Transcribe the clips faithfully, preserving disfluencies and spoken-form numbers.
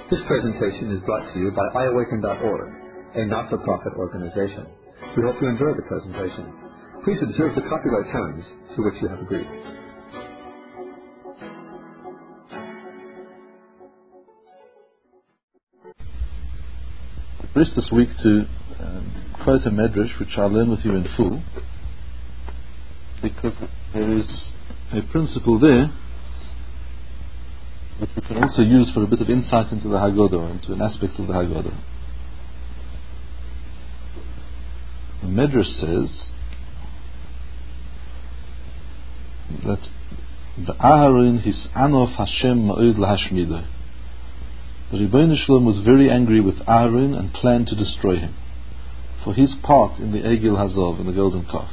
This presentation is brought to you by i awaken dot org, a not-for-profit organization. We hope you enjoy the presentation. Please observe the copyright terms to which you have agreed. I wish this week to um, quote a medrash which I'll learn with you in full, because there is a principle there which we can also use for a bit of insight into the Haggadah, into an aspect of the Haggadah. The Medrash says that the Aharon his anof Hashem ma'od lahashmidah. The Rebbeinu Shalom was very angry with Aharon and planned to destroy him for his part in the Egil Hazov, in the golden calf.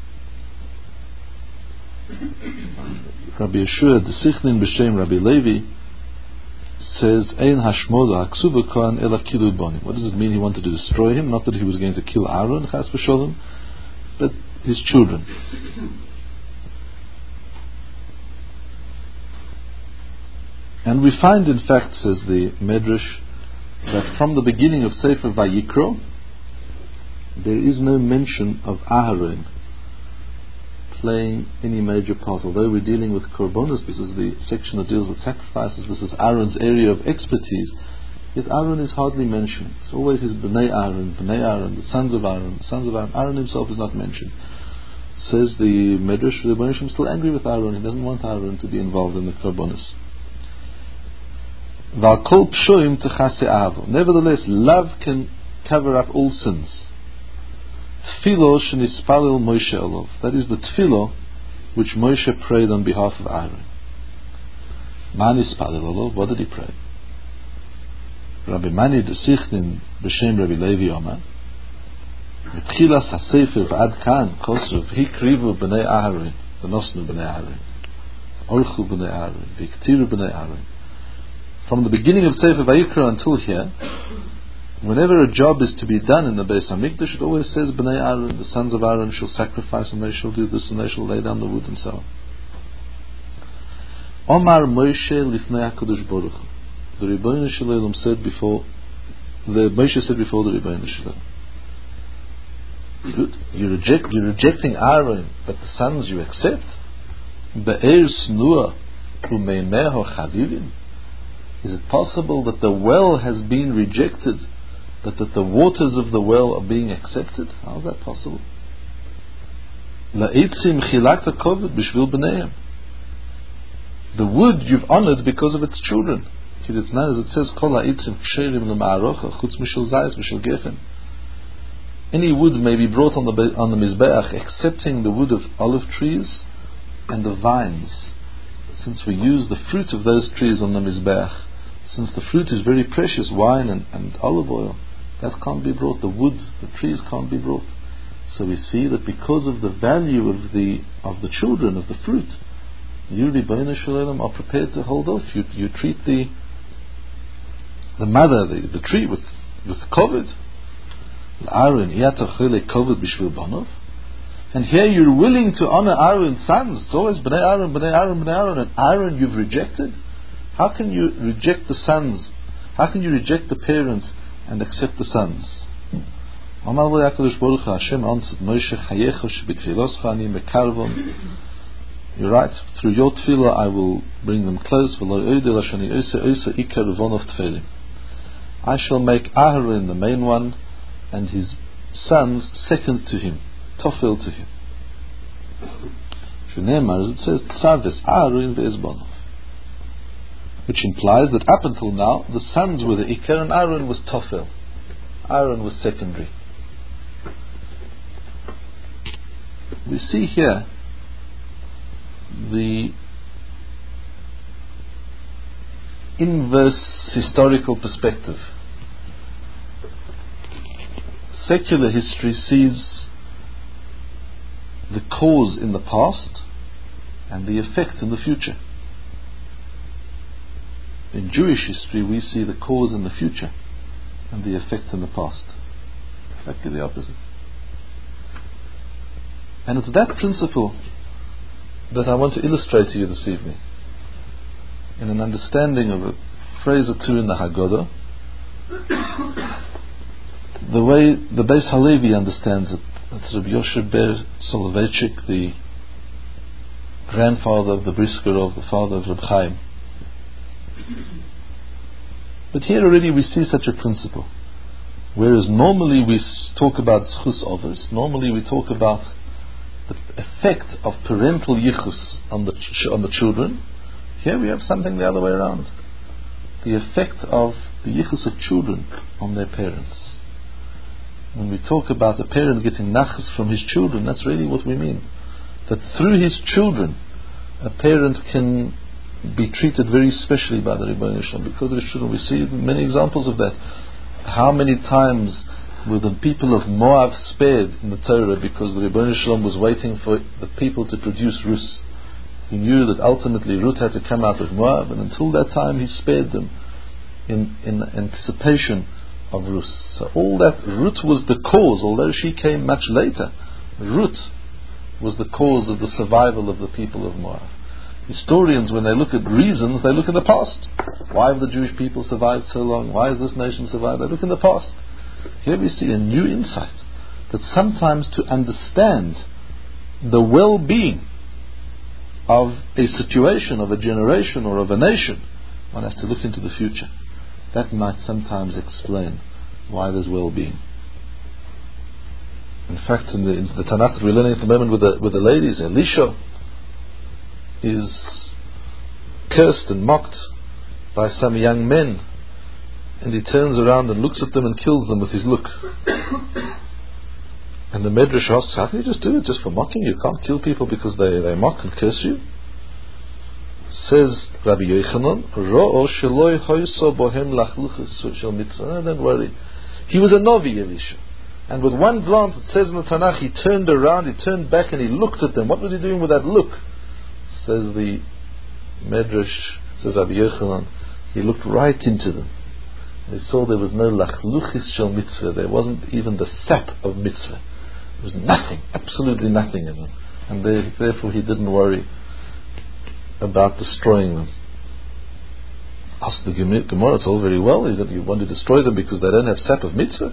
Rabbi Yeshua the Sichnin b'Shem Rabbi Levi says, Ein hashmoda haksuva kohen ela kilu bonim. What does it mean he wanted to destroy him? Not that he was going to kill Aaron, chas v'sholem, but his children. And we find, in fact, says the Medrash, that from the beginning of Sefer Vayikro, there is no mention of Aharon playing any major part. Although we're dealing with Korbanos, this is the section that deals with sacrifices, this is Aaron's area of expertise, yet Aaron is hardly mentioned. It's always his Bnei Aaron, Bnei Aaron, the sons of Aaron, the sons of Aaron. Aaron himself is not mentioned. Says the Medrash, the Rebbeinu Shalom is still angry with Aaron. He doesn't want Aaron to be involved in the Korbanos. Nevertheless, love can cover up all sins. Tefillah shenispalel Moshe olov. That is the tefillah which Moshe prayed on behalf of Aaron. Man ispalel olov. What did he pray? Rabbi Mani de Sichnin b'Shem Rabbi Levi Omer. V'tchilas hasefer v'ad kan kosuv hikrivu b'nei Aaron v'nosnu b'nei Aaron orchu b'nei Aaron v'iktiru b'nei Aaron. From the beginning of Sefer Vayikra until here, whenever a job is to be done in the Beis Hamikdash, it always says Bnei Aaron, the sons of Aaron shall sacrifice and they shall do this and they shall lay down the wood and so on. Omar Moshe lifnei HaKadosh Baruch Hu. The Rebbeinu Shalom said before, the Moshe said before the Rebbeinu Shalom, you reject, you're rejecting Aaron, but the sons you accept. Be'er snua u'meimeho chavivim. Is it possible that the well has been rejected, but that the waters of the well are being accepted? How is that possible? La'itzim chilakta koved b'shvil b'neihem. The wood you've honored because of its children. As it says, Kol la'itzim ksherim l'ma'arocha chutz mishel zayis mishel gefen. Any wood may be brought on the on the mizbeach, excepting the wood of olive trees and the vines, since we use the fruit of those trees on the mizbeach. Since the fruit is very precious, wine and, and olive oil, that can't be brought. The wood, the trees can't be brought. So we see that because of the value of the of the children, of the fruit, you, Rebbeinu Shalom, are prepared to hold off. You you treat the the mother, the, the tree, with with koved. And here you're willing to honor Aaron's sons. It's always Bnei Aaron, Bnei Aaron, Bnei Aaron, and Aaron you've rejected. How can you reject the sons? How can you reject the parents and accept the sons? Hashem answered Moshe, you're right, through your tefillah I will bring them close. I shall make Aharon the main one and his sons second to him, tofel to him. As it says, Tzaves Aharon ve'ezbonav, which implies that up until now the sons were the Iker and Aaron was Tofel. Aaron was secondary. We see here the inverse historical perspective. Secular history sees the cause in the past and the effect in the future. In Jewish history, we see the cause in the future and the effect in the past. Exactly the opposite. And it's that principle that I want to illustrate to you this evening in an understanding of a phrase or two in the Haggadah. The way the Beis Halevi understands it, it's Rabbi Yoshe Ber Soloveitchik, the grandfather of the Brisker, of the father of Reb Chaim. But here already we see such a principle. Whereas normally we talk about Zchus Ovos, normally we talk about the effect of parental yichus on the ch- on the children. Here we have something the other way around. The effect of the yichus of children on their parents. When we talk about a parent getting nachas from his children, that's really what we mean. That through his children, a parent can be treated very specially by the Rebbeinu Shalom because of his children. We see many examples of that. How many times were the people of Moab spared in the Torah because the Rebbeinu Shalom was waiting for the people to produce Rus. He knew that ultimately Ruth had to come out of Moab, and until that time he spared them in, in anticipation of Ruth. So all that, Ruth was the cause, although she came much later. Ruth was the cause of the survival of the people of Moab. Historians, when they look at reasons, they look in the past. Why have the Jewish people survived so long? Why has this nation survived? They look in the past. Here we see a new insight, that sometimes to understand the well-being of a situation, of a generation, or of a nation, one has to look into the future. That might sometimes explain why there's well-being. In fact, in the, in the Tanakh that we're learning at the moment with the, with the ladies, Elisha is cursed and mocked by some young men, and he turns around and looks at them and kills them with his look. And the Medrash asks, how can you just do it just for mocking? You can't kill people because they, they mock and curse you. Says Rabbi Yochanan, Ro'o sheloi hoyso bohem lachluchus shel mitzvah. Don't worry. He was a Novi, Elisha. And with one glance, it says in the Tanakh, he turned around, he turned back and he looked at them. What was he doing with that look? Says the Medrash, says Rabbi Yochanan, he looked right into them. And he saw there was no lachluchis shel mitzvah. There wasn't even the sap of mitzvah. There was nothing, absolutely nothing in them. And there, therefore he didn't worry about destroying them. Ask the Gemara, it's all very well. You want to destroy them because they don't have sap of mitzvah.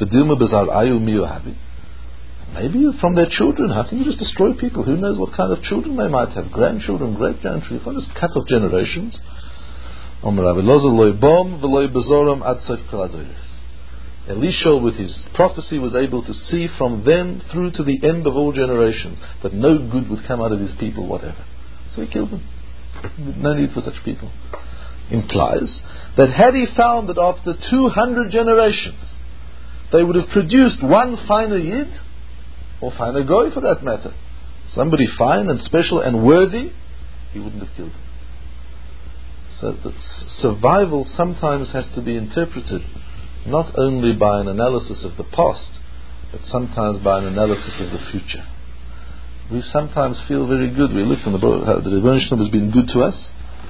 Maybe from their children. How can you just destroy people? Who knows what kind of children they might have? Grandchildren, great grandchildren. You can't just cut off generations. Elisha, with his prophecy, was able to see from then through to the end of all generations that no good would come out of his people, whatever. So he killed them. No need for such people. Implies that had he found that after two hundred generations they would have produced one finer Yid, or finer Goy for that matter, somebody fine and special and worthy, he wouldn't have killed them. So that survival sometimes has to be interpreted not only by an analysis of the past, but sometimes by an analysis of the future. We sometimes feel very good. We look on the how the Rebbeinu Shalom has been good to us,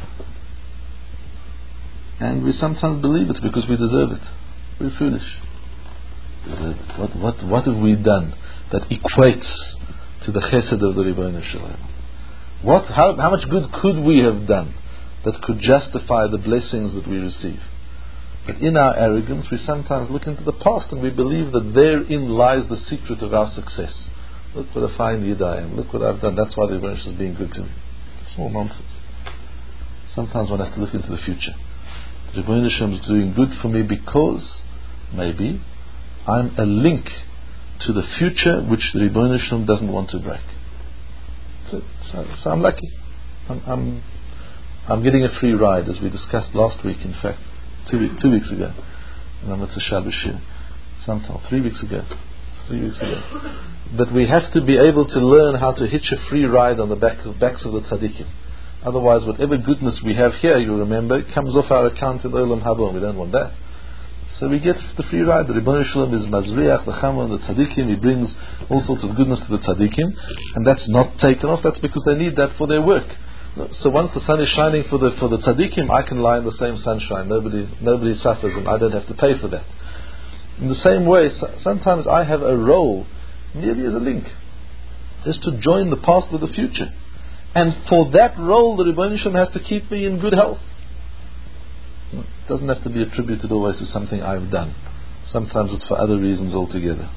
and we sometimes believe it's because we deserve it. We're foolish. Deserve it. What what what have we done that equates to the chesed of the Rebbeinu Shalom? What how how much good could we have done that could justify the blessings that we receive? But in our arrogance, we sometimes look into the past and we believe that therein lies the secret of our success. Look what a fine Yid I am. Look what I've done. That's why the Rebbeinu Shalom is being good to me. It's all nonsense. Sometimes one has to look into the future. The Rebbeinu Shalom is doing good for me because maybe I'm a link to the future which the Rebbeinu Shalom doesn't want to break. So, so, so I'm lucky. I'm, I'm I'm getting a free ride, as we discussed last week. In fact, two weeks two weeks ago, and I'm at the Shabbos Shir. Sometime three weeks ago, three weeks ago. But we have to be able to learn how to hitch a free ride on the back of, backs of the tzaddikim. Otherwise, whatever goodness we have here, you remember, comes off our account in Olam Haba. We don't want that. So we get the free ride. The Rebbeinu Shalom is Mazriach, the Chama, the tzaddikim. He brings all sorts of goodness to the tzaddikim, and that's not taken off. That's because they need that for their work. So once the sun is shining for the for the tzaddikim, I can lie in the same sunshine. Nobody nobody suffers, and I don't have to pay for that. In the same way, sometimes I have a role merely as a link, just to join the past with the future. And for that role, the Rebbeinu Shalom has to keep me in good health. doesn't have to be attributed always to something I've done. Sometimes it's for other reasons altogether.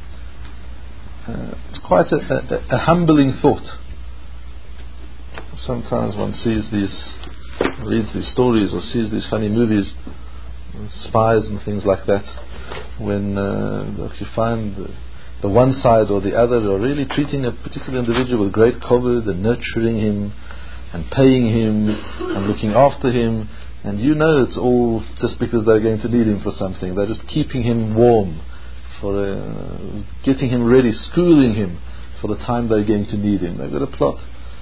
Uh, it's quite a, a, a humbling thought. Sometimes one sees these, reads these stories or sees these funny movies, spies and things like that, when uh, you find the, the one side or the other are really treating a particular individual with great kavod and nurturing him and paying him and looking after him, and you know it's all just because they're going to need him for something. They're just keeping him warm, for uh, getting him ready, schooling him for the time they're going to need him. They've got a plot.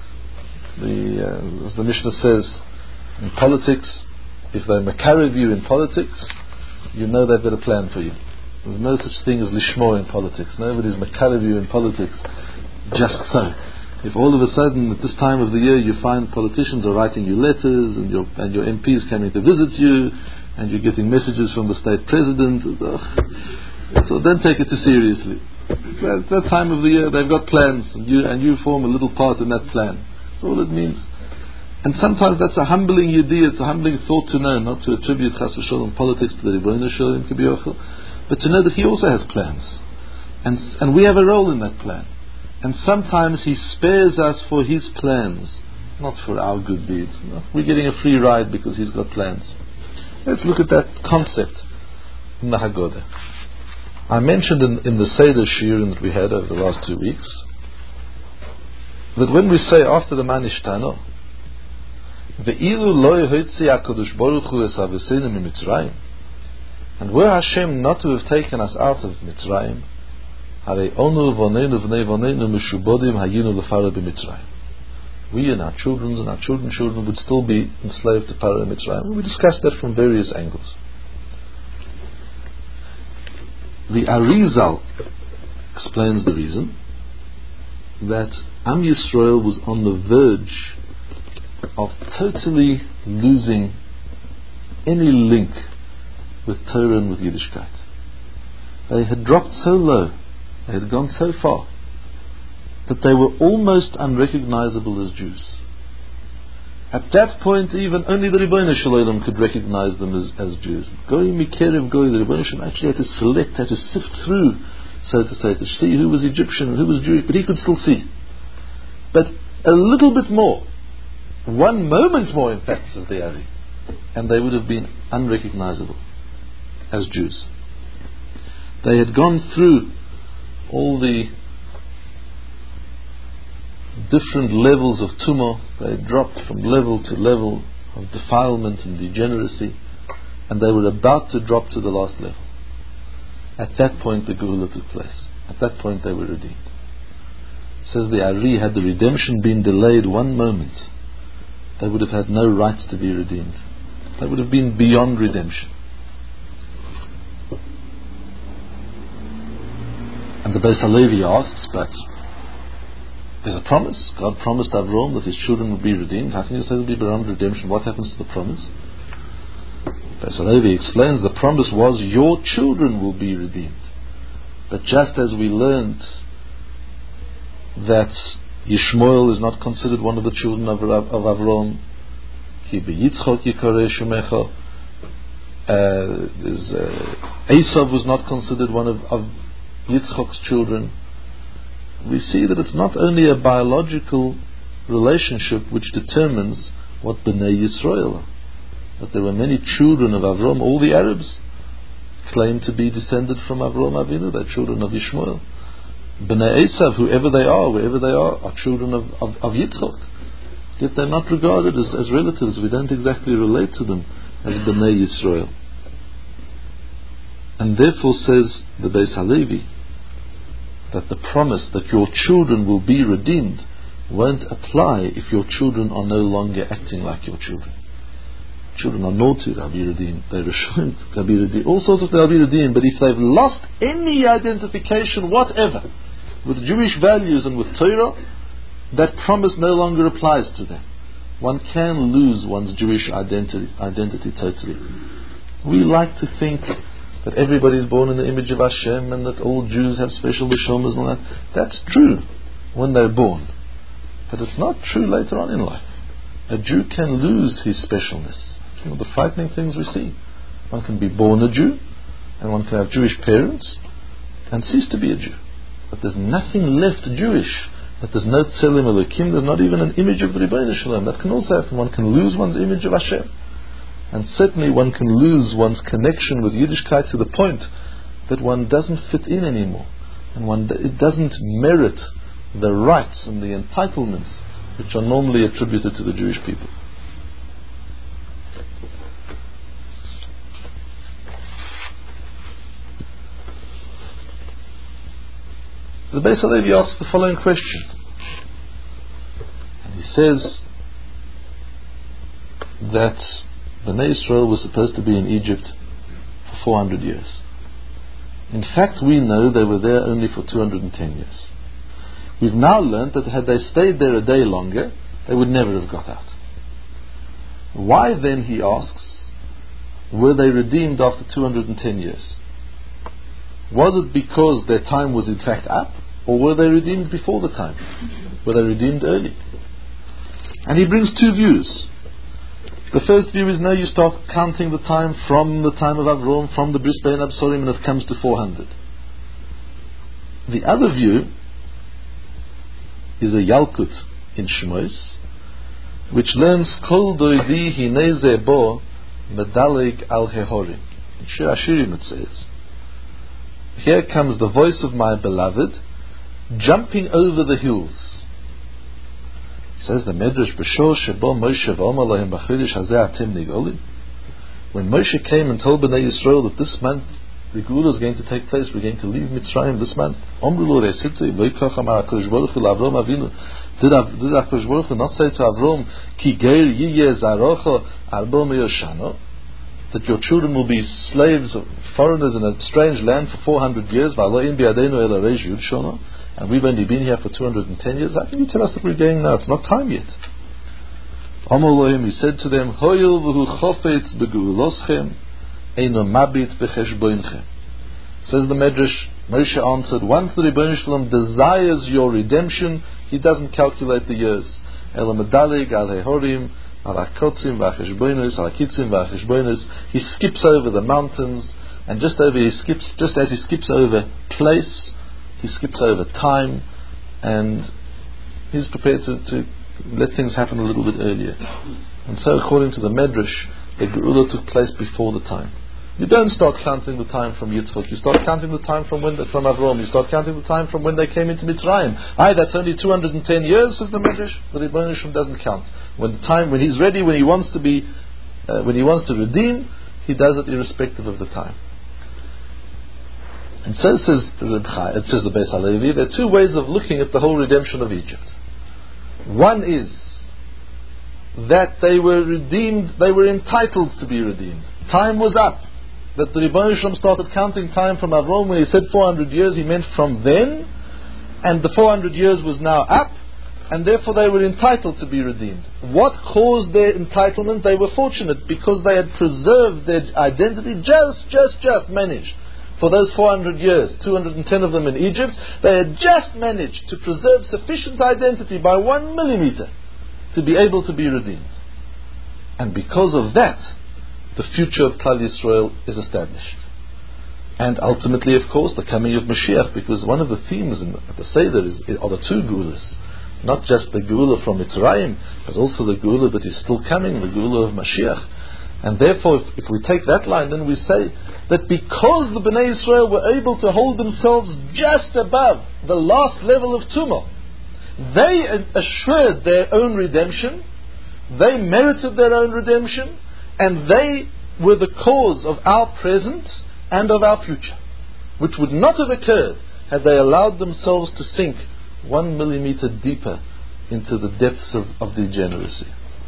The, uh, as the Mishnah says, in politics, if they makarev you in politics, you know they've got a plan for you. There's no such thing as lishmo in politics. Nobody's makarev you in politics just so. If all of a sudden at this time of the year you find politicians are writing you letters and your and your M Ps coming to visit you and you're getting messages from the state president, ugh, so don't take it too seriously. At that time of the year they've got plans and you and you form a little part in that plan. That's all it means. And sometimes that's a humbling idea, it's a humbling thought to know, not to attribute Chas v'Sholom politics to the Rebbeinu Shalom Kibiyachol, but to know that He also has plans. And, and we have a role in that plan. And sometimes He spares us for His plans, not for our good deeds. No. We're getting a free ride because He's got plans. Let's look at that concept in the Haggadah. I mentioned in, in the Seder Shiurim that we had over the last two weeks that when we say after the Manishtano, Ve'ilu lo yehotzi HaKadosh Baruch Hu es Avosenu miMitzrayim, and were Hashem not to have taken us out of Mitzrayim, Harei onu vonenu v'nei vonenu mishubodim hayinu lefaro b'Mitzrayim. We and our children and our children's children would still be enslaved to Paro and Mitzrayim. We discussed that from various angles. The Arizal explains the reason that Am Yisrael was on the verge of totally losing any link with Torah and with Yiddishkeit. They had dropped so low, they had gone so far, that they were almost unrecognizable as Jews. At that point, even only the Rebbeinu Shalom could recognize them as, as Jews. Goy Mikerev Goy, the Rebbeinu Shalom actually had to select, had to sift through, so to say, to see who was Egyptian and who was Jewish, but he could still see. But a little bit more, one moment more, in fact, says the Ari, and they would have been unrecognizable as Jews. They had gone through all the different levels of tumah. They had dropped from level to level of defilement and degeneracy, and they were about to drop to the last level. At that point the Geula took place. At that point they were redeemed. Says the Ari, had the redemption been delayed one moment, they would have had no rights to be redeemed. They would have been beyond redemption. And the Beis HaLevi asks, but there's a promise. God promised Avraham that his children would be redeemed. How can you say they'll be beyond redemption? What happens to the promise? Beis HaLevi explains, the promise was your children will be redeemed. But just as we learned that Yishmael is not considered one of the children of, of Avraham, Ki beYitzchok yikareh shemecha, uh, uh, Esav was not considered one of, of Yitzchok's children. We see that it's not only a biological relationship which determines what Bnei Yisrael are. That there were many children of Avraham. All the Arabs claim to be descended from Avraham Avinu. They're children of Yishmael. Bnei Esav, whoever they are, wherever they are, are children of, of, of Yitzchok. Yet they're not regarded as, as relatives. We don't exactly relate to them as Bnei Yisrael. And therefore says the Beis HaLevi that the promise that your children will be redeemed won't apply if your children are no longer acting like your children. Children are naughty, they'll be redeemed. They're Rishon, they'll be redeemed. All sorts of they'll be redeemed. But if they've lost any identification whatever with Jewish values and with Torah, that promise no longer applies to them. One can lose one's Jewish identity, identity totally. We like to think that everybody is born in the image of Hashem and that all Jews have special neshamas and all that. That's true when they're born, but it's not true later on in life. A Jew can lose his specialness, Some of the frightening things we see. One can be born a Jew, and one can have Jewish parents, and cease to be a Jew. But there's nothing left Jewish. That there's no Tzelem Elokim, there's not even an image of the Rebbeinu Shalom. That can also happen. One can lose one's image of Hashem. And certainly one can lose one's connection with Yiddishkeit to the point that one doesn't fit in anymore. And one, it doesn't merit the rights and the entitlements which are normally attributed to the Jewish people. The Beis Halevi asks the following question. And he says that Bnei Israel was supposed to be in Egypt for four hundred years. In fact, we know they were there only for two hundred ten years. We've now learned that had they stayed there a day longer, they would never have got out. Why then, he asks, were they redeemed after two hundred ten years? Was it because their time was in fact up, or were they redeemed before the time? Were they redeemed early? And he brings two views. The first view is, no, you start counting the time from the time of Avram, from the Bris Bein Absorim, and it comes to four hundred. The other view is a Yalkut in Shmois, which learns Kol doidi hinei bo medalig al hehorim. In Shir Hashirim it says, here comes the voice of my beloved, jumping over the hills. He says the Medrash B'shor Shebo Moshe V'Omer Lahim B'Chodesh Hazeh Atem Nigolim. When Moshe came and told Bnei Yisrael that this month the Geula is going to take place, we're going to leave Mitzrayim this month. Omru Lo Reisitu V'Yikoch Amar HaKadosh Baruch Hu L'Avrom Avinu. Did HaKadosh Baruch Hu not say to Avrom, Ki Geir Yiyeh Zarocho Arbo Meyoshano, that your children will be slaves, foreigners in a strange land for four hundred years, and we've only been here for two hundred ten years? How can you tell us that we're going now? It's not time yet. He said to them, says the Medrash, Moshe answered, once the Rebbeinu Shalom desires your redemption, he doesn't calculate the years. He skips over the mountains, and just over he skips, just as he skips over place, he skips over time, and he's prepared to, to let things happen a little bit earlier. And so, according to the Medrash, the Geula took place before the time. You don't start counting the time from Yitzchak. You start counting the time from when the, from Avram. You start counting the time from when they came into Mitzrayim. Aye, that's only two hundred ten years, says the Medrash. The Rebbeinu Shalom doesn't count. When the time, when he's ready, when he wants to be, uh, when he wants to redeem, he does it irrespective of the time. And so says Reb Chai, it says the Beis Halevi, there are two ways of looking at the whole redemption of Egypt. One is that they were redeemed, they were entitled to be redeemed. Time was up. That the Rebbeinu Shalom started counting time from Avram. When he said four hundred years, he meant from then, and the four hundred years was now up, and therefore they were entitled to be redeemed. What caused their entitlement? They were fortunate because they had preserved their identity, just, just, just managed. For those four hundred years, two hundred ten of them in Egypt, they had just managed to preserve sufficient identity by one millimeter to be able to be redeemed. And because of that, the future of Klal Yisrael is established. And ultimately, of course, the coming of Mashiach, because one of the themes in the Seder is, are the two Geulas. Not just the Geula from Mitzrayim, but also the Geula that is still coming, the Geula of Mashiach. And therefore, if, if we take that line, then we say that because the Bnei Israel were able to hold themselves just above the last level of Tumah, they assured their own redemption, they merited their own redemption, and they were the cause of our present and of our future, which would not have occurred had they allowed themselves to sink one millimeter deeper into the depths of, of degeneracy.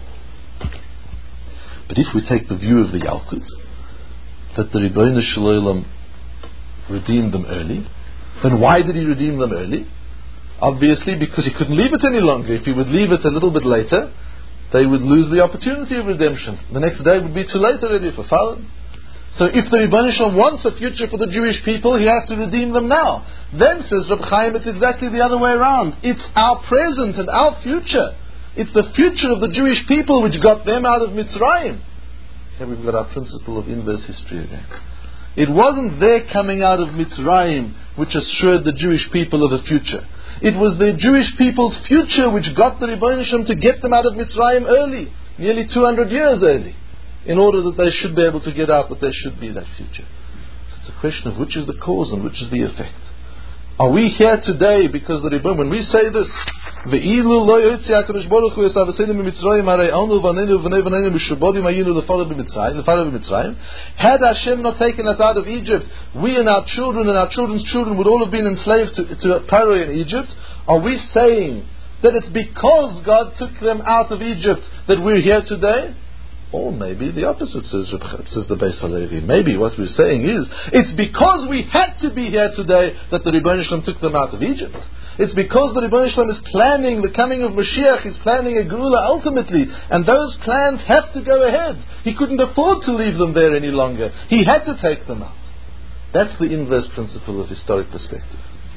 But if we take the view of the Yalkut, that the Rebbeinu Shalom redeemed them early, then why did he redeem them early? Obviously because he couldn't leave it any longer. If he would leave it a little bit later, they would lose the opportunity of redemption. The next day would be too late already for Falun. So if the Rebbeinu Shalom wants a future for the Jewish people, he has to redeem them now. Then, says Reb Chaim, it's exactly the other way around. It's our present and our future. It's the future of the Jewish people which got them out of Mitzrayim. Okay, we've got our principle of inverse history again. It wasn't their coming out of Mitzrayim which assured the Jewish people of a future. It was the Jewish people's future which got the Rebbeinu Shalom to get them out of Mitzrayim early, nearly two hundred years early, in order that they should be able to get out, that there should be that future. So it's a question of which is the cause and which is the effect. Are we here today because the Rebbeinu, when we say this, Ve'ilu lo yotzi HaKadosh Baruch Hu yisavasenu miMitzrayim harei anu v'anenu v'nei v'nenu mishubodim hayinu l'farah b'Mitzrayim, l'farah b'Mitzrayim. Had Hashem not taken us out of Egypt, we and our children and our children's children would all have been enslaved to, to Paro in Egypt. Are we saying that it's because God took them out of Egypt that we're here today? Or maybe the opposite, says, says the Beis Halevi. Maybe what we're saying is, it's because we had to be here today that the Rebbeinu Shalom took them out of Egypt. It's because the Rebbeinu Shalom is planning the coming of Mashiach, he's planning a Geula ultimately, and those plans have to go ahead. He couldn't afford to leave them there any longer. He had to take them out. That's the inverse principle of historic perspective.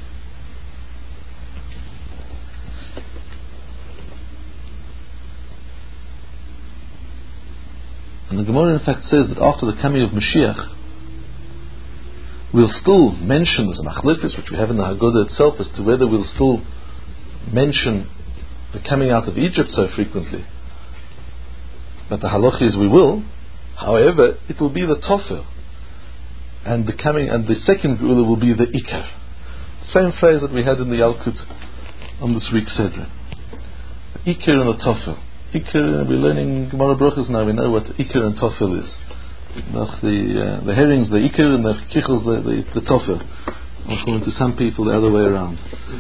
And the Gemara in fact says that after the coming of Mashiach, we'll still mention, there's a machlokes which we have in the Haggadah itself as to whether we'll still mention the coming out of Egypt so frequently. But the halacha is we will. However, it will be the tofel, and the coming and the second geula will be the ikar. Same phrase that we had in the Yalkut on this week's Sedra. The ikar and the tofel. Ikar, we're learning Gemara Brachos now. We know what ikar and tofel is. The uh, the herrings, the ikar, and the kichels, the the, the tofel. According to some people, the other way around.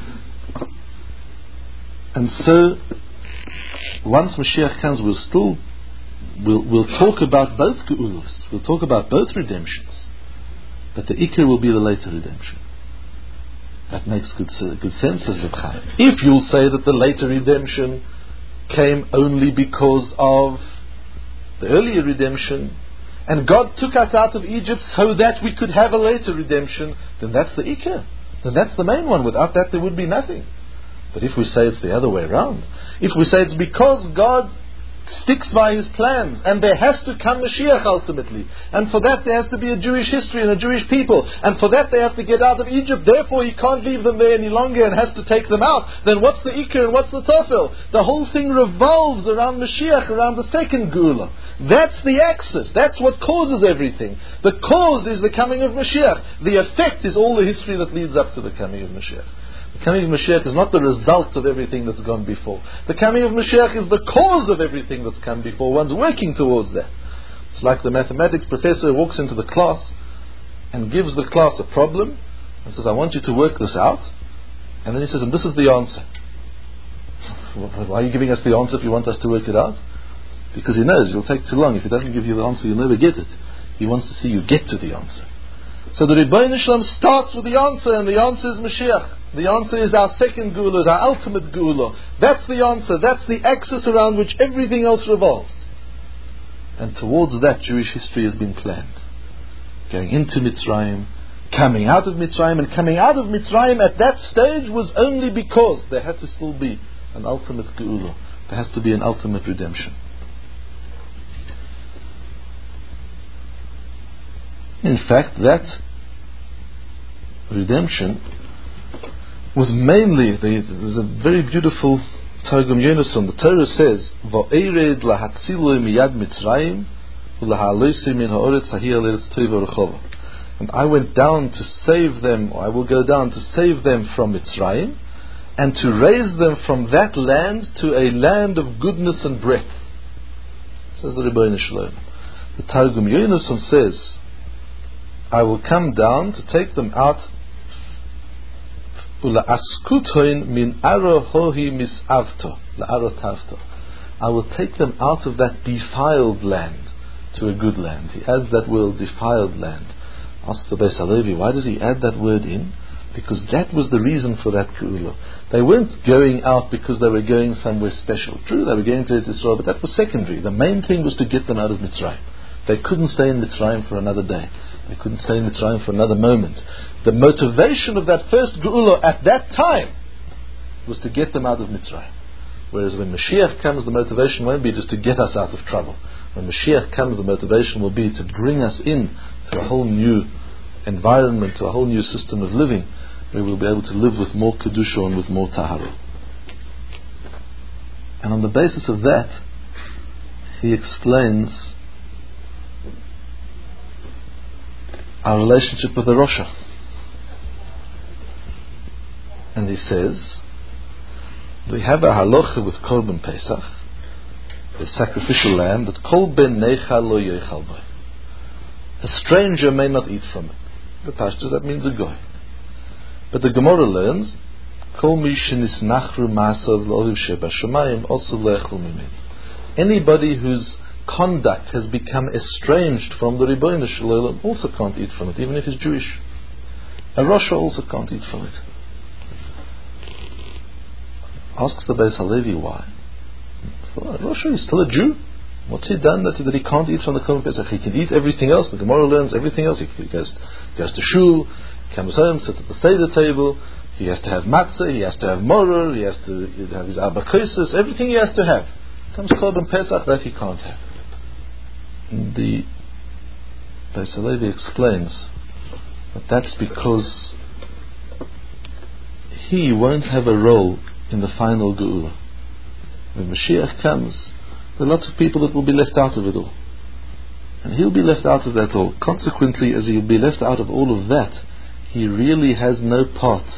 And so, once Mashiach comes, we'll still we'll we'll talk about both geulos. We'll talk about both redemptions, but the ikar will be the later redemption. That makes good good sense, as Reb Chaim. If you'll say that the later redemption came only because of the earlier redemption, and God took us out of Egypt so that we could have a later redemption, then that's the ikar. Then that's the main one. Without that there would be nothing. But if we say it's the other way around, if we say it's because God sticks by his plans and there has to come Mashiach ultimately, and for that there has to be a Jewish history and a Jewish people, and for that they have to get out of Egypt, therefore he can't leave them there any longer and has to take them out, then what's the ikar and what's the tofel? The whole thing revolves around Mashiach, around the second geula. That's the axis. That's what causes everything. The cause is the coming of Mashiach. The effect is all the history that leads up to the coming of Mashiach. The coming of Mashiach is not the result of everything that's gone before. The coming of Mashiach is the cause of everything that's come before. One's working towards that. It's like the mathematics professor who walks into the class and gives the class a problem and says, I want you to work this out. And then he says, and this is the answer. Why are you giving us the answer if you want us to work it out? Because he knows you'll take too long. If he doesn't give you the answer, you'll never get it. He wants to see you get to the answer. So the Rebbeinu Shalom starts with the answer, and the answer is Mashiach. The answer is our second geula, is our ultimate geula. That's the answer. That's the axis around which everything else revolves. And towards that, Jewish history has been planned. Going into Mitzrayim, coming out of Mitzrayim, and coming out of Mitzrayim at that stage was only because there had to still be an ultimate geula. There has to be an ultimate redemption. In fact, that redemption was mainly, there's a very beautiful Targum Yonason. The Torah says, Va'ered lahatziloi miyad Mitzrayim u'lahaloisi min ha'oretz hahiyah leretz tova rechova. And I went down to save them, or I will go down to save them from Mitzrayim, and to raise them from that land to a land of goodness and breadth. Says the Rebbeinu Shalom. The Targum Yonason says, I will come down to take them out. I will take them out of that defiled land to a good land. He adds that word, defiled land. Ask the Beis Halevi, why does he add that word in? Because that was the reason for that geula. They weren't going out because they were going somewhere special. True, they were going to Eretz Yisrael, but that was secondary. The main thing was to get them out of Mitzrayim. They couldn't stay in Mitzrayim for another day. They couldn't stay in Mitzrayim for another moment. The motivation of that first geula at that time was to get them out of Mitzrayim. Whereas when Mashiach comes, the motivation won't be just to get us out of trouble. When Mashiach comes, the motivation will be to bring us in to a whole new environment, to a whole new system of living, where we'll be able to live with more Kedusha and with more Tahara. And on the basis of that, he explains our relationship with the Rosha. And he says, we have a halacha with Korban Pesach, the sacrificial lamb, that Kol ben necha lo yochal bo. A stranger may not eat from it. The Pashtus, that means a goy. But the Gemara learns, Kol mi shenisnachru ma'asav lo'oviv sheba shamayim also le'echol mimenu. Anybody whose conduct has become estranged from the Ribono Shel Olam also can't eat from it, even if he's Jewish. A Rasha also can't eat from it. Asks the Beis Halevi why. So, Rasha is still a Jew. What's he done that, that he can't eat from the Korban Pesach? He can eat everything else. The Gemara learns everything else. He goes, he goes to shul, comes home, sits at the Seder table. He has to have matzah, he has to have moror, he has to have his abakosis, everything he has to have. Comes Korban Pesach, that he can't have. The Beis Halevi explains that that's because he won't have a role in the final Geula. When Mashiach comes, there are lots of people that will be left out of it all. And he'll be left out of that all. Consequently, as he'll be left out of all of that, he really has no part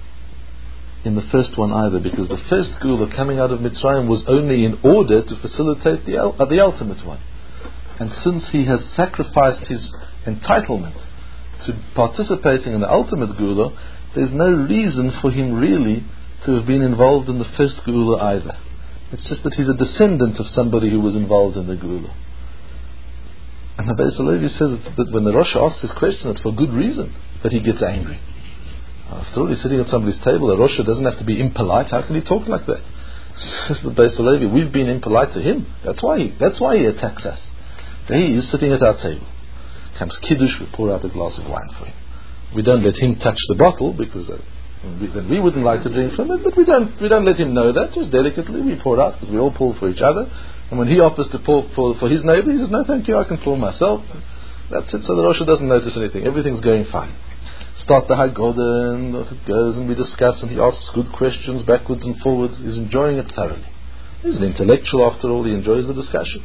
in the first one either, because the first Geula coming out of Mitzrayim was only in order to facilitate the, uh, the ultimate one. And since he has sacrificed his entitlement to participating in the ultimate Geula, there's no reason for him really to have been involved in the first Geula either. It's just that he's a descendant of somebody who was involved in the Geula. And the Beis Halevi says that, that when the Rosh asks this question, it's for good reason that he gets angry. After all, he's sitting at somebody's table. A Rosh doesn't have to be impolite. How can he talk like that? Says the Beis Halevi, we've been impolite to him. That's why he, that's why he attacks us. He is sitting at our table. Comes Kiddush, we pour out a glass of wine for him. We don't let him touch the bottle because uh, we, then we wouldn't like to drink from it, but we don't we don't let him know that. Just delicately we pour out because we all pour for each other. And when he offers to pour for, for his neighbor, he says, no thank you, I can pour myself. That's it. So the Rosh doesn't notice anything. Everything's going fine. Start the Haggadah and it goes and we discuss and he asks good questions backwards and forwards. He's enjoying it thoroughly. He's an intellectual after all. He enjoys the discussion.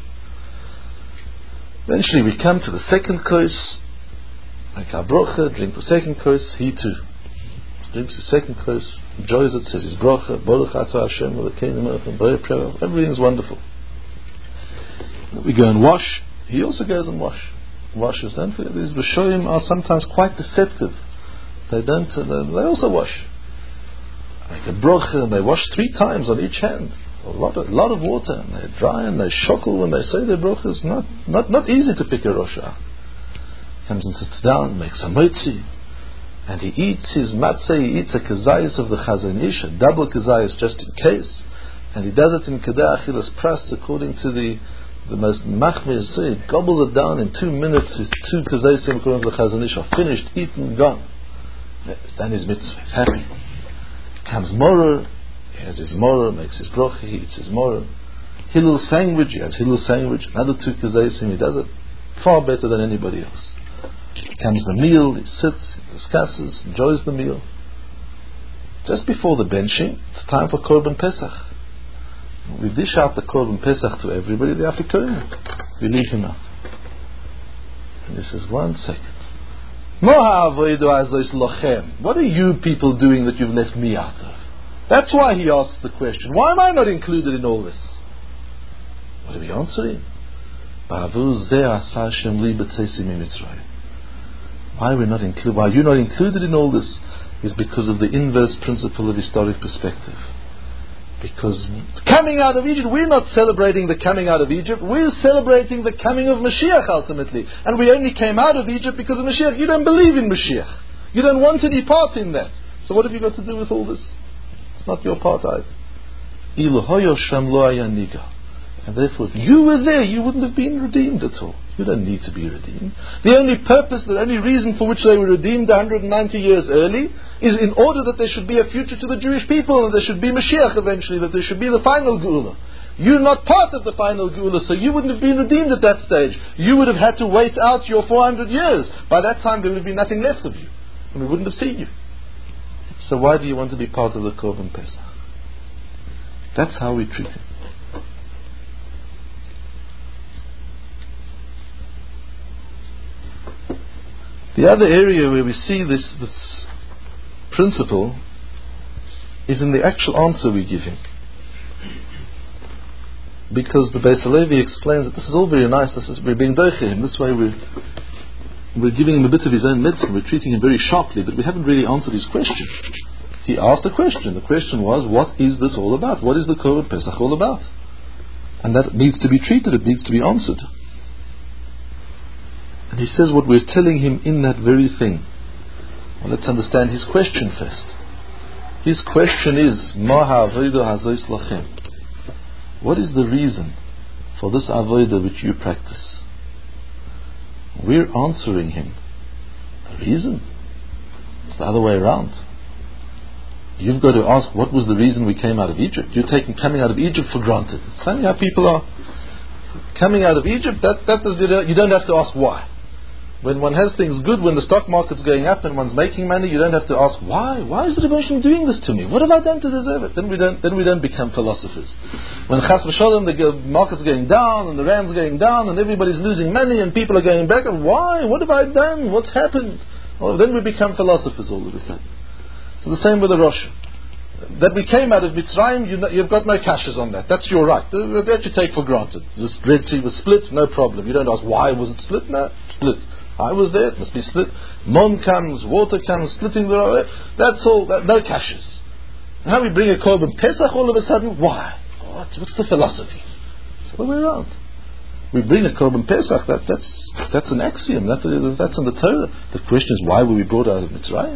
Eventually we come to the second course, make our brocha, drink the second course. He too drinks the second course, enjoys it, says his brocha, Baruch atah Hashem Elokeinu melech haolam v'olam. Everything's wonderful. We go and wash. He also goes and wash. Washes. Don't forget, these Rishonim are sometimes quite deceptive. They don't. Uh, they also wash. Make a brocha and they wash three times on each hand. A lot of, lot of water, and they dry and they shokel when they say their brachas. Not, not, not easy to pick a Rosh out. Comes and sits down, makes a motzi, and he eats his matzah. He eats a kazayis of the Chazon Ish, a double kazayis just in case, and he does it in kedei achilas pras according to the the most machmir say. He gobbles it down in two minutes. His two kazayis according to the Chazon Ish are finished, eaten, gone. He's done his mitzvah. He's happy. Comes Moror. He has his moror, makes his brocha, he eats his moror. Hillel sandwich, he has Hillel sandwich, another two kazaysim, he does it far better than anybody else. Comes the meal, he sits, he discusses, enjoys the meal. Just before the benching, it's time for Korban Pesach. We dish out the Korban Pesach to everybody, the Afikoim. We leave him out. And he says, one second. What are you people doing that you've left me out of? That's why he asks the question, why am I not included in all this? What do we answer him? Why we're not included, why you're not included in all this is because of the inverse principle of historic perspective. Because coming out of Egypt, we're not celebrating the coming out of Egypt, we're celebrating the coming of Mashiach ultimately. And we only came out of Egypt because of Mashiach. You don't believe in Mashiach. You don't want any part in that. So what have you got to do with all this? It's not your part either. And therefore, if you were there, you wouldn't have been redeemed at all. You don't need to be redeemed. The only purpose, the only reason for which they were redeemed one hundred ninety years early is in order that there should be a future to the Jewish people, and there should be Mashiach eventually, that there should be the final Geula. You're not part of the final Geula, so you wouldn't have been redeemed at that stage. You would have had to wait out your four hundred years. By that time, there would have been nothing left of you, and we wouldn't have seen you. So why do you want to be part of the Korban Pesach? That's how we treat him. The other area where we see this, this principle is in the actual answer we give him. Because the Beis Halevi explains that this is all very nice, this is, we're being doiche him, this way we're, we're giving him a bit of his own medicine, we're treating him very sharply, but we haven't really answered his question. He asked a question. The question was, what is this all about? What is the Korban Pesach all about? And that needs to be treated, it needs to be answered. And he says what we're telling him in that very thing. Well, let's understand his question first. His question is, Ma ha'avodah hazois lachem. What is the reason for this avodah which you practice? We're answering him. The reason? It's the other way around. You've got to ask, what was the reason we came out of Egypt? You're taking coming out of Egypt for granted. It's funny how people are. Coming out of Egypt, that, that is, you don't have to ask why. When one has things good, when the stock market's going up and one's making money, you don't have to ask why. Why is the Rebbeinu doing this to me? What have I done to deserve it? Then we don't. Then we don't become philosophers. When Chas v'Sholom, the market's going down and the rand's going down and everybody's losing money and people are going back, why? What have I done? What's happened? Well, then we become philosophers all of a sudden. So the same with the Rosh. That we came out of Mitzrayim, you know, you've got no kashas on that. That's your right. That you take for granted. The Red Sea was split, no problem. You don't ask why was it split. No, split. I was there, it must be split. Mon comes, water comes, splitting the road. That's all, that, no kashas. Now we bring a Korban Pesach all of a sudden, why? What, what's the philosophy? It's the other way around. We bring a Korban Pesach, that, that's, that's an axiom, that, that's in the Torah. The question is, why were we brought out of Mitzrayim?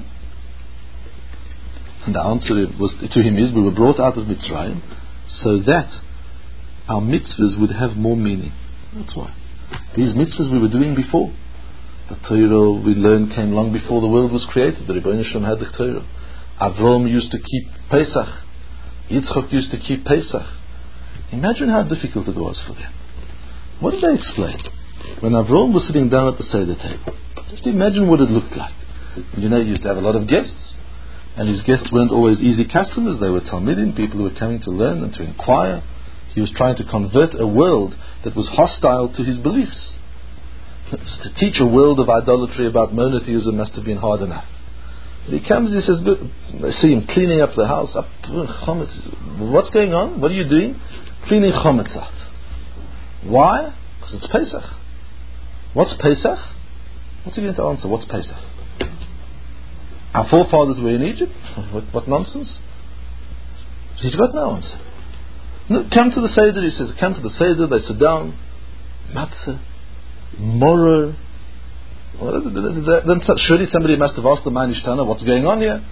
And the answer was, to him is, we were brought out of Mitzrayim so that our mitzvahs would have more meaning. That's why. These mitzvahs we were doing before. The Torah we learned came long before the world was created. The Rebbeinu Shalom had the Torah. Avram used to keep Pesach. Yitzchak used to keep Pesach. Imagine how difficult it was for them. What did they explain? When Avram was sitting down at the Seder table, just imagine what it looked like. You know, he used to have a lot of guests, and his guests weren't always easy customers. They were Talmidim, people who were coming to learn and to inquire. He was trying to convert a world that was hostile to his beliefs. To teach a world of idolatry about monotheism must have been hard enough. And he comes and he says, look, I see him cleaning up the house, up chometz. What's going on? What are you doing? Cleaning chometz out. Why? Because it's Pesach. What's Pesach? What's he going to answer? What's Pesach? Our forefathers were in Egypt? What, what nonsense? He's got no answer. No, come to the Seder, he says, come to the Seder, they sit down, matzah, Moror. Well, then surely somebody must have asked the Manishtana, what's going on here?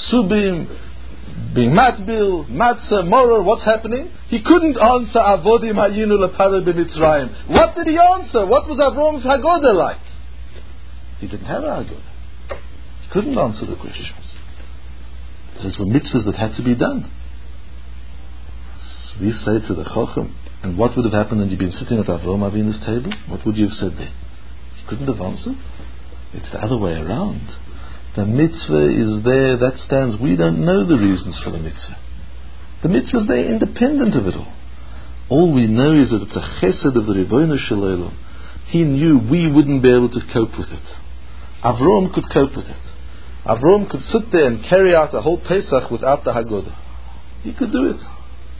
Subim, being matbil, matzah, moror, what's happening? He couldn't answer avodim hayinu lepara b'mitzrayim. What did he answer? What was Avram's Haggadah like? He didn't have a Haggadah. He couldn't answer the questions. Those were mitzvahs that had to be done. So we say to the Chochem, and what would have happened when you'd been sitting at Avram Avinu's table? What would you have said there? You couldn't have answered. It's the other way around. The mitzvah is there, that stands. We don't know the reasons for the mitzvah. The mitzvah is there independent of it all. All we know is that it's a chesed of the Rebbeinu Shalom. He knew we wouldn't be able to cope with it. Avram could cope with it. Avram could sit there and carry out the whole Pesach without the Haggadah. He could do it.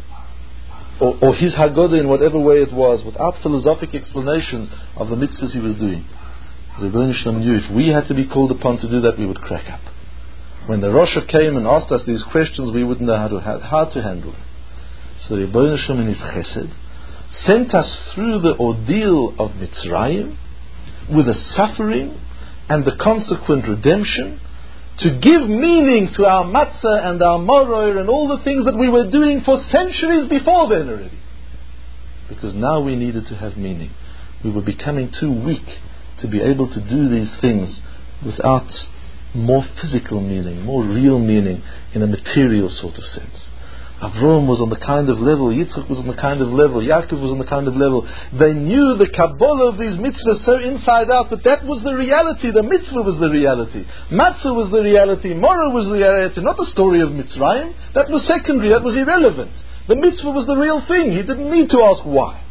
Or, or his Haggadah in whatever way it was, without philosophic explanations of the mitzvahs he was doing. The Rebbeinu Shalom knew if we had to be called upon to do that, we would crack up. When the Roshah came and asked us these questions, we wouldn't know how to, how to handle them. So the Rebbeinu Shalom in his chesed sent us through the ordeal of Mitzrayim with the suffering and the consequent redemption to give meaning to our matzah and our moror and all the things that we were doing for centuries before then already. because now we needed to have meaning. We were becoming too weak to be able to do these things without more physical meaning, more real meaning in a material sort of sense. Avram was on the kind of level, Yitzchak was on the kind of level, Yaakov was on the kind of level. They knew the Kabbalah of these mitzvahs so inside out that that was the reality. The mitzvah was the reality. Matzah was the reality. Morah was the reality. Not the story of Mitzrayim. That was secondary. That was irrelevant. The mitzvah was the real thing. He didn't need to ask why.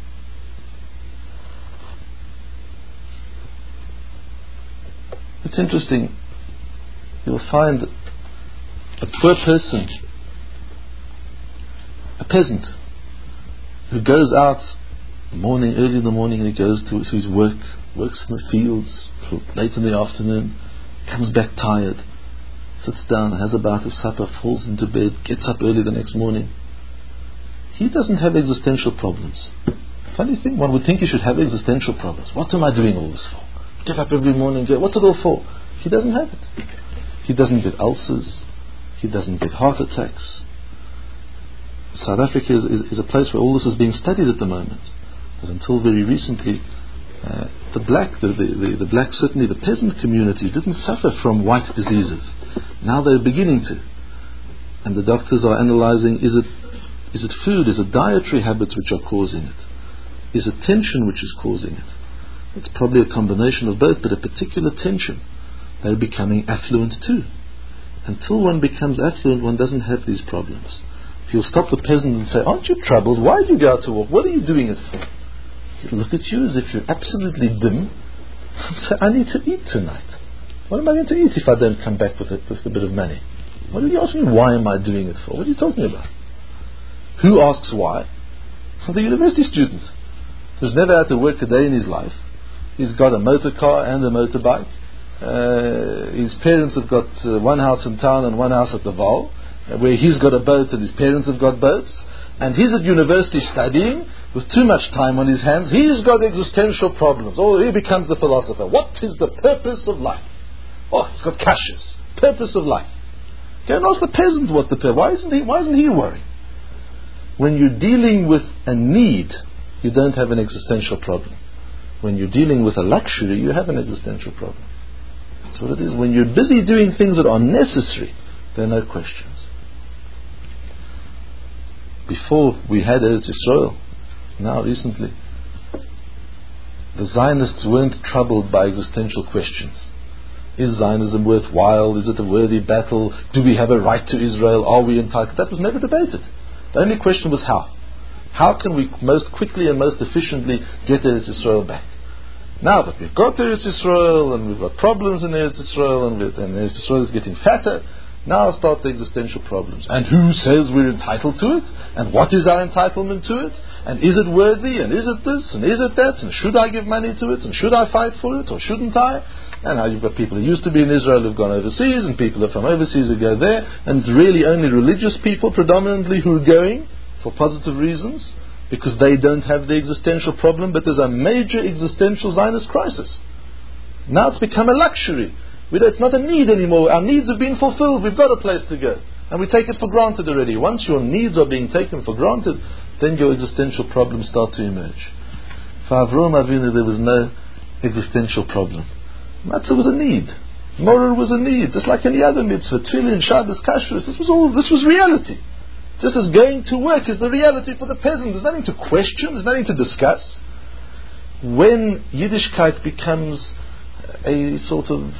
It's interesting. You'll find a poor person, a peasant, who goes out morning, early in the morning, and he goes to, to his work, works in the fields till late in the afternoon, comes back tired, sits down, has a bite of supper, falls into bed, gets up early the next morning. He doesn't have existential problems. Funny thing, one would think he should have existential problems. What am I doing all this for? Get up every morning, get, what's it all for? He doesn't have it. He doesn't get ulcers. He doesn't get heart attacks. South Africa is, is, is a place where all this is being studied at the moment. But until very recently, uh, the black, the, the, the, the black, certainly the peasant community, didn't suffer from white diseases. Now they're beginning to. And the doctors are analyzing, is it, is it food, is it dietary habits which are causing it? Is it tension which is causing it? It's probably a combination of both, but a particular tension. They're becoming affluent too. Until one becomes affluent, one doesn't have these problems. If you'll stop the peasant and say, aren't you troubled? Why do you go out to walk? What are you doing it for? He'll look at you as if you're absolutely dim and say, I need to eat tonight. What am I going to eat if I don't come back with a, with a bit of money? What are you asking me? Why am I doing it for? What are you talking about? Who asks why? The university student who's never had to work a day in his life. He's got a motor car and a motorbike. Uh, his parents have got uh, one house in town and one house at the Val, uh, where he's got a boat and his parents have got boats. And he's at university studying with too much time on his hands. He's got existential problems. Oh, he becomes the philosopher. What is the purpose of life? Oh, he's got kashas. Purpose of life. Go and ask the peasant what the purpose. Why isn't he? Why isn't he worrying? When you're dealing with a need, you don't have an existential problem. When you're dealing with a luxury, you have an existential problem. That's what it is. When you're busy doing things that are necessary, there are no questions. Before we had Eretz Yisrael, now recently, the Zionists weren't troubled by existential questions. Is Zionism worthwhile? Is it a worthy battle? Do we have a right to Israel? Are we entitled? That was never debated. The only question was how. How can we most quickly and most efficiently get Eretz Yisrael back? Now that we've got Eretz Yisrael and we've got problems in Eretz Yisrael and, and Eretz Yisrael is getting fatter, now start the existential problems. And who says we're entitled to it? And what is our entitlement to it? And is it worthy? And is it this? And is it that? And should I give money to it? And should I fight for it? Or shouldn't I? And now you've got people who used to be in Israel who've gone overseas, and people who are from overseas who go there, and it's really only religious people predominantly who are going for positive reasons, because they don't have the existential problem, but there's a major existential Zionist crisis. Now it's become a luxury. We don't, it's not a need anymore. Our needs have been fulfilled. We've got a place to go. And we take it for granted already. Once your needs are being taken for granted, then your existential problems start to emerge. For Avraham Avinu, there was no existential problem. Matzah was a need. Morah was a need. Just like any other mitzvah. Tefillin, Shabbos, Kashrus. This was all, this was reality. Just as going to work is the reality for the peasant. There's nothing to question. There's nothing to discuss. When Yiddishkeit becomes a sort of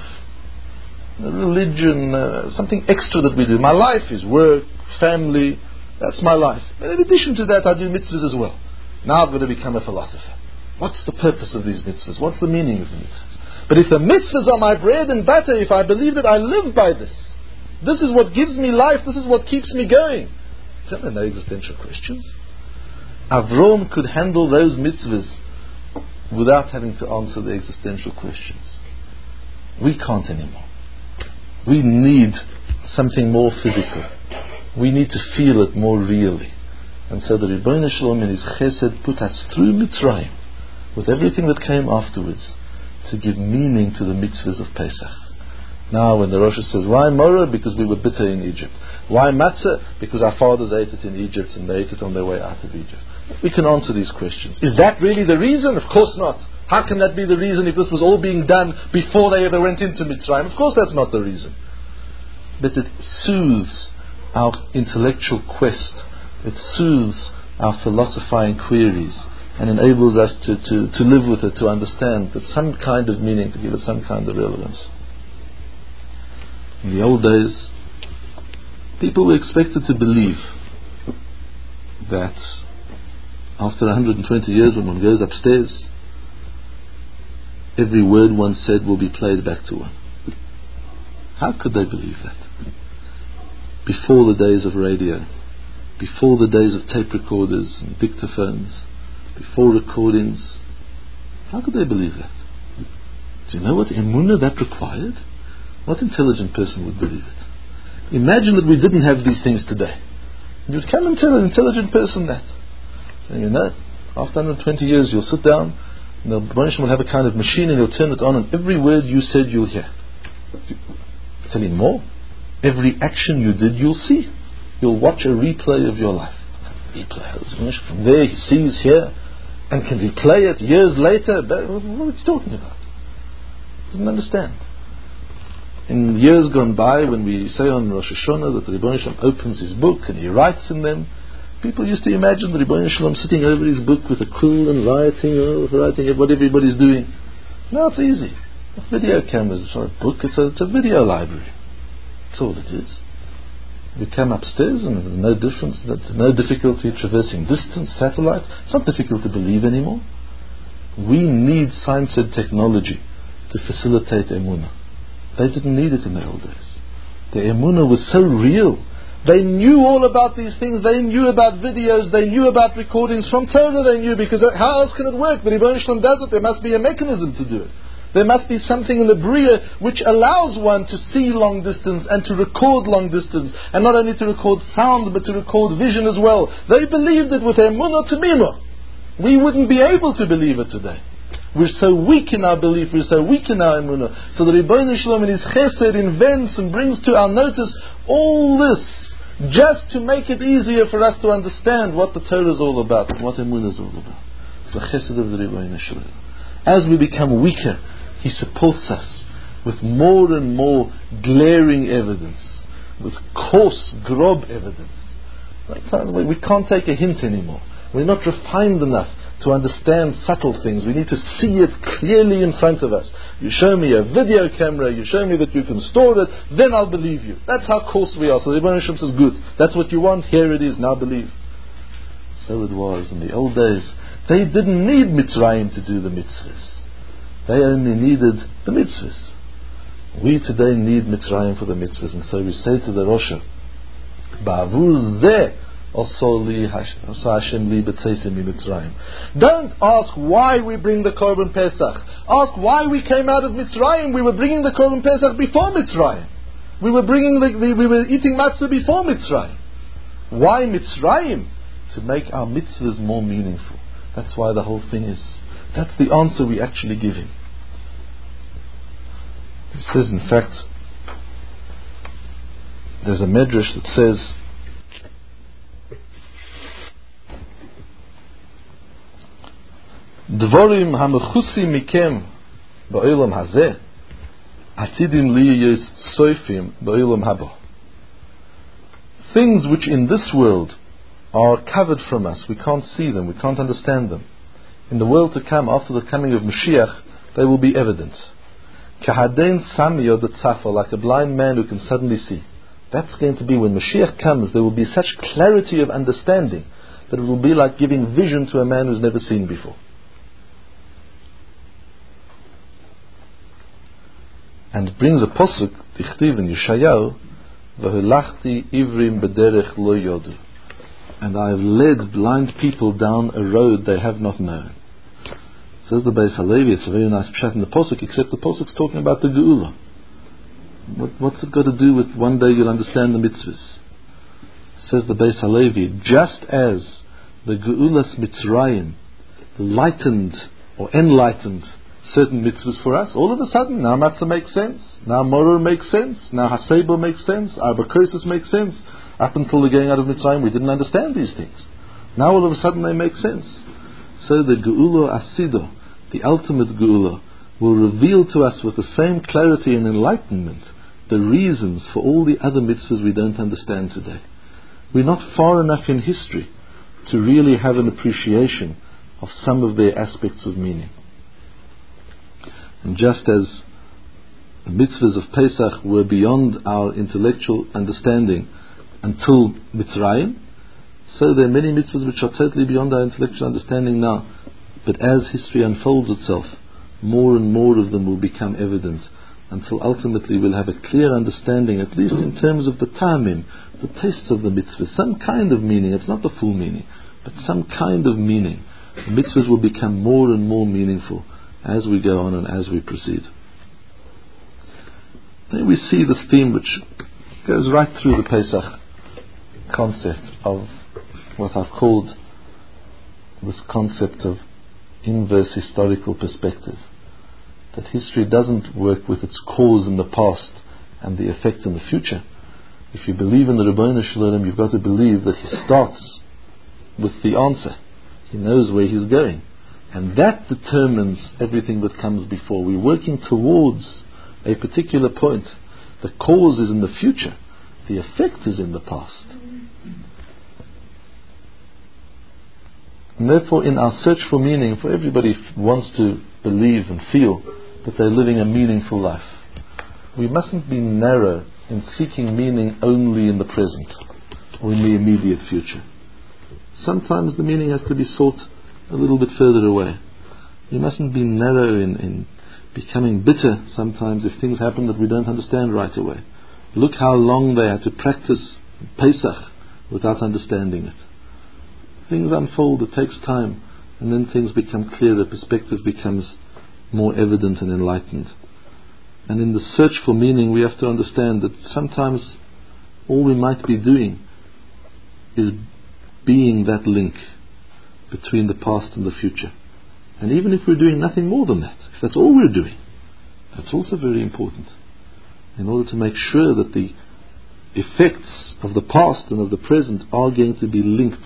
religion, uh, something extra that we do. My life is work, family. That's my life. And in addition to that, I do mitzvahs as well. Now I've got to become a philosopher. What's the purpose of these mitzvahs? What's the meaning of the mitzvahs? But if the mitzvahs are my bread and butter, if I believe that I live by this, this is what gives me life, this is what keeps me going, there are no existential questions. Avram could handle those mitzvahs without having to answer the existential questions. We can't anymore. We need something more physical. We need to feel it more really. And so the Ribbono Shel Olam in His Chesed put us through Mitzrayim with everything that came afterwards to give meaning to the mitzvahs of Pesach. Now when the Rosh says, why Morah? Because we were bitter in Egypt. Why Matzah? Because our fathers ate it in Egypt and they ate it on their way out of Egypt. We can answer these questions. Is that really the reason? Of course not. How can that be the reason if this was all being done before they ever went into Mitzrayim? Of course that's not the reason. But it soothes our intellectual quest. It soothes our philosophizing queries and enables us to, to, to live with it, to understand that some kind of meaning, to give it some kind of relevance. In the old days, people were expected to believe that after one hundred twenty years, when one goes upstairs, every word one said will be played back to one. How could they believe that? Before the days of radio, before the days of tape recorders and dictaphones, before recordings, how could they believe that? Do you know what emunah that required? What intelligent person would believe it? Imagine that we didn't have these things today. You'd come and tell an intelligent person that. And you know, after one hundred twenty years you'll sit down and the Rebbeinu Shalom will have a kind of machine and he'll turn it on and every word you said you'll hear. Tell him more. Every action you did you'll see. You'll watch a replay of your life. Replay. From there he sees here and can replay it years later. What are you talking about? Doesn't understand. In years gone by, when we say on Rosh Hashanah that the Rebbeinu Shalom opens his book and he writes in them, people used to imagine the Rebbeinu Shalom sitting over his book with a quill and writing, oh, writing what everybody's doing. No, it's easy. It's video cameras. It's not a book. It's a, it's a video library. That's all it is. We come upstairs and there's no difference, no difficulty traversing distance, satellite. It's not difficult to believe anymore. We need science and technology to facilitate emunah. They didn't need it in the old days. The emunah was so real. They knew all about these things. They knew about videos. They knew about recordings from Torah. They knew, because how else can it work? The Rebbeinu Shalom does it. There must be a mechanism to do it. There must be something in the Bria which allows one to see long distance and to record long distance, and not only to record sound but to record vision as well. They believed it with emunah tamimah. We wouldn't be able to believe it today. We're so weak in our belief, we're so weak in our emunah. So the Rebbeinu Shalom in his chesed invents and brings to our notice all this just to make it easier for us to understand what the Torah is all about and what emunah is all about. It's the chesed of the Rebbeinu Shalom. As we become weaker, he supports us with more and more glaring evidence, with coarse, grob evidence. We can't take a hint anymore. We're not refined enough to understand subtle things. We need to see it clearly in front of us. You show me a video camera, you show me that you can store it, then I'll believe you. That's how coarse we are. So the Rebbeinu Shalom says, good, that's what you want, here it is, now believe. So it was in the old days. They didn't need Mitzrayim to do the mitzvahs. They only needed the mitzvahs. We today need Mitzrayim for the mitzvahs, and so we say to the Rosh, Ba'avur zeh don't ask why we bring the Korban Pesach. Ask why we came out of Mitzrayim. We were bringing the Korban Pesach before Mitzrayim. We were bringing the, the, we were eating matzah before Mitzrayim. Why Mitzrayim? To make our mitzvahs more meaningful. That's why the whole thing is. That's the answer we actually give him. He says, in fact, there's a medrash that says, Dvorim hamechusi mikem ba'olam hazeh atidim liyos soifim ba'olam haba. Things which in this world are covered from us, we can't see them, we can't understand them. In the world to come, after the coming of Mashiach, they will be evident. Kahadein samiyo detzafa, like a blind man who can suddenly see. That's going to be when Mashiach comes. There will be such clarity of understanding that it will be like giving vision to a man who's never seen before. And it brings a posuk, tichtiv in Yeshayahu, v'hulachti ivrim b'derech lo yodu. And I have led blind people down a road they have not known. Says the Beis Halevi, it's a very nice pshat in the posuk, except the posuk's talking about the Geula. What, what's it got to do with one day you'll understand the mitzvahs? Says the Beis Halevi, just as the Geulas Mitzrayim lightened or enlightened certain mitzvahs for us. All of a sudden, now matzah makes sense, now moror makes sense, now haseba makes sense, arbakosis makes sense. Up until the going out of Mitzrayim, we didn't understand these things. Now all of a sudden they make sense. So the Geula Asido, the ultimate Geula, will reveal to us with the same clarity and enlightenment the reasons for all the other mitzvahs we don't understand today. We're not far enough in history to really have an appreciation of some of their aspects of meaning. And just as the mitzvahs of Pesach were beyond our intellectual understanding until Mitzrayim, so there are many mitzvahs which are totally beyond our intellectual understanding now. But as history unfolds itself, more and more of them will become evident, until ultimately we'll have a clear understanding, at least in terms of the ta'amim, the tastes of the mitzvah, some kind of meaning. It's not the full meaning, but some kind of meaning. The mitzvahs will become more and more meaningful as we go on and as we proceed. Then we see this theme which goes right through the Pesach concept of what I've called this concept of inverse historical perspective. That history doesn't work with its cause in the past and the effect in the future. If you believe in the Ribbono Shel Olam, you've got to believe that he starts with the answer. He knows where he's going. And that determines everything that comes before. We're working towards a particular point. The cause is in the future. The effect is in the past. And therefore, in our search for meaning, for everybody wants to believe and feel that they're living a meaningful life, we mustn't be narrow in seeking meaning only in the present or in the immediate future. Sometimes the meaning has to be sought a little bit further away. We mustn't be narrow in, in becoming bitter sometimes if things happen that we don't understand right away. Look how long they had to practice Pesach without understanding it. Things unfold, it takes time, and then things become clearer, perspective becomes more evident and enlightened. And in the search for meaning, we have to understand that sometimes all we might be doing is being that link between the past and the future. And even if we're doing nothing more than that, if that's all we're doing, that's also very important, in order to make sure that the effects of the past and of the present are going to be linked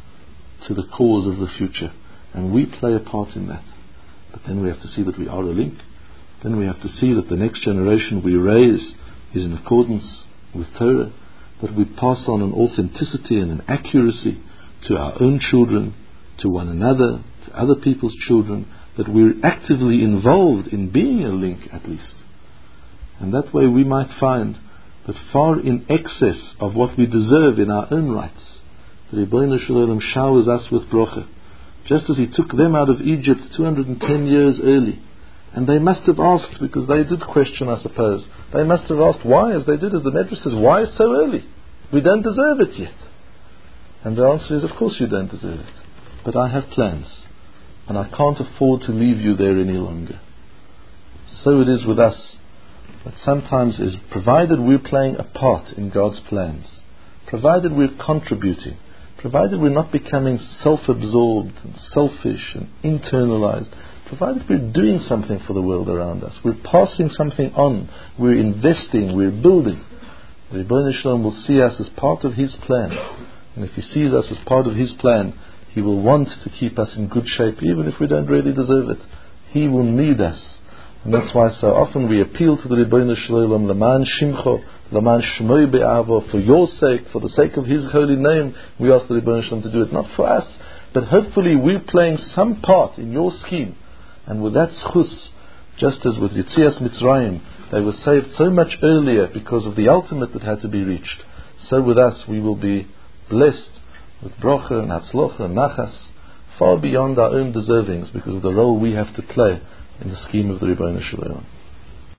to the cause of the future, and we play a part in that. But then we have to see that we are a link. Then we have to see that the next generation we raise is in accordance with Torah, that we pass on an authenticity and an accuracy to our own children, to one another, to other people's children, that we're actively involved in being a link at least. And that way we might find that far in excess of what we deserve in our own rights, the Ribbono Shel Olam showers us with bracha, just as he took them out of Egypt two hundred ten years early. And they must have asked, because they did question, I suppose, they must have asked why, as they did, as the Medrash says, why so early? We don't deserve it yet. And the answer is, of course you don't deserve it. But I have plans, and I can't afford to leave you there any longer. So it is with us, that sometimes is, provided we're playing a part in God's plans, provided we're contributing, provided we're not becoming self-absorbed and selfish and internalized, provided we're doing something for the world around us, we're passing something on, we're investing, we're building, the Ribbono Shel Olam will see us as part of his plan. And if he sees us as part of his plan, he will want to keep us in good shape, even if we don't really deserve it. He will need us. And that's why so often we appeal to the Ribbono Shel Olam, L'man Shimcho, L'man Shmoi Be'avo, for your sake, for the sake of his holy name, we ask the Ribbono Shel Olam to do it. Not for us, but hopefully we're playing some part in your scheme. And with that schus, just as with Yetzias Mitzrayim, they were saved so much earlier because of the ultimate that had to be reached. So with us we will be blessed with bracha and hatzlocha and nachas, far beyond our own deservings, because of the role we have to play in the scheme of the Ribbono Shel Olam.